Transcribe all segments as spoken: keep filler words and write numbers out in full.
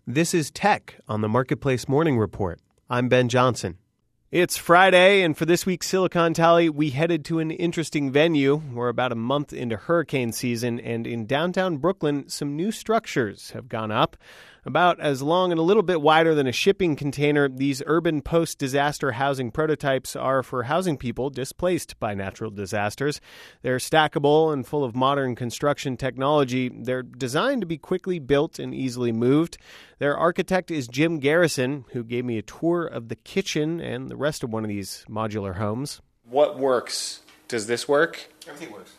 This is Tech on the Marketplace Morning Report. I'm Ben Johnson. It's Friday, and for this week's Silicon Tally, we headed to an interesting venue. We're about a month into hurricane season, and in downtown Brooklyn, some new structures have gone up. About as long and a little bit wider than a shipping container, these urban post-disaster housing prototypes are for housing people displaced by natural disasters. They're stackable and full of modern construction technology. They're designed to be quickly built and easily moved. Their architect is Jim Garrison, who gave me a tour of the kitchen and the rest of one of these modular homes. What works? Does this work? Everything works.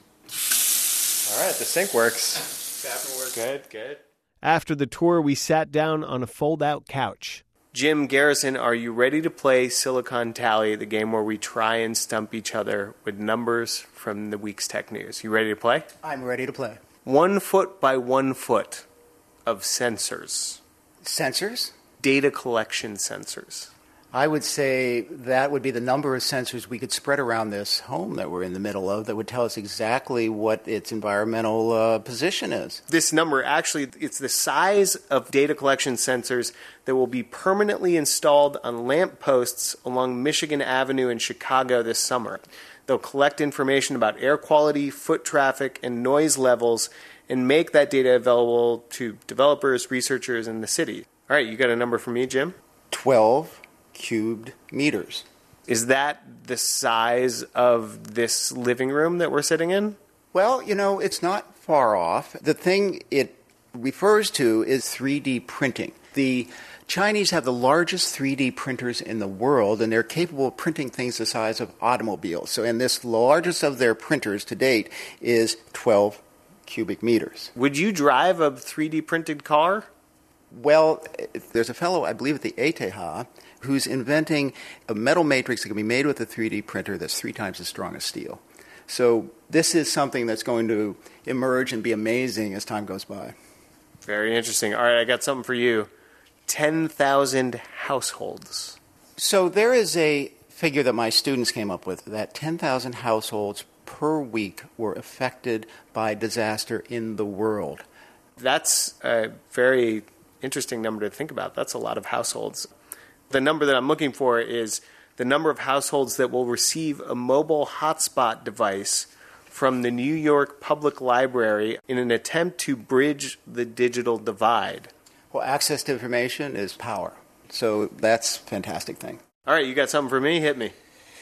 All right, the sink works. Bathroom works. Good, good. After the tour, we sat down on a fold-out couch. Jim Garrison, are you ready to play Silicon Tally, the game where we try and stump each other with numbers from the week's tech news? You ready to play? I'm ready to play. One foot by one foot of sensors. Sensors? Data collection sensors. I would say that would be the number of sensors we could spread around this home that we're in the middle of that would tell us exactly what its environmental uh, position is. This number, actually, it's the size of data collection sensors that will be permanently installed on lamp posts along Michigan Avenue in Chicago this summer. They'll collect information about air quality, foot traffic, and noise levels and make that data available to developers, researchers, and the city. All right, you got a number for me, Jim? twelve cubed meters. Is that the size of this living room that we're sitting in? Well, you know, it's not far off. The thing it refers to is three D printing. The Chinese have the largest three D printers in the world, and they're capable of printing things the size of automobiles. So, and this largest of their printers to date is twelve cubic meters. Would you drive a three D printed car? Well, there's a fellow, I believe at the E T H, who's inventing a metal matrix that can be made with a three D printer that's three times as strong as steel. So this is something that's going to emerge and be amazing as time goes by. Very interesting. All right, I got something for you. ten thousand households. So there is a figure that my students came up with, that ten thousand households per week were affected by disaster in the world. That's a very interesting number to think about. That's a lot of households. The number that I'm looking for is the number of households that will receive a mobile hotspot device from the New York Public Library in an attempt to bridge the digital divide. Well, access to information is power. So that's a fantastic thing. All right, you got something for me? Hit me.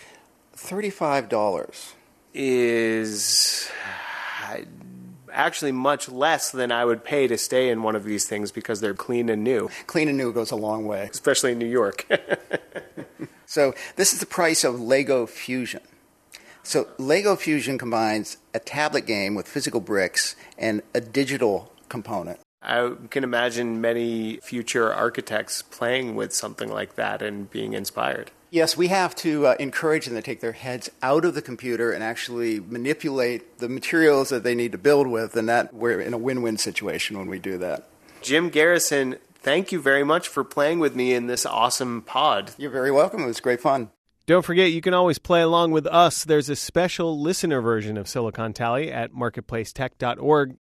thirty-five dollars. Is actually much less than I would pay to stay in one of these things because they're clean and new. Clean and new goes a long way. Especially in New York. So this is the price of Lego Fusion. So Lego Fusion combines a tablet game with physical bricks and a digital component. I can imagine many future architects playing with something like that and being inspired. Yes, we have to uh, encourage them to take their heads out of the computer and actually manipulate the materials that they need to build with, and that we're in a win-win situation when we do that. Jim Garrison, thank you very much for playing with me in this awesome pod. You're very welcome. It was great fun. Don't forget, you can always play along with us. There's a special listener version of Silicon Tally at marketplace tech dot org.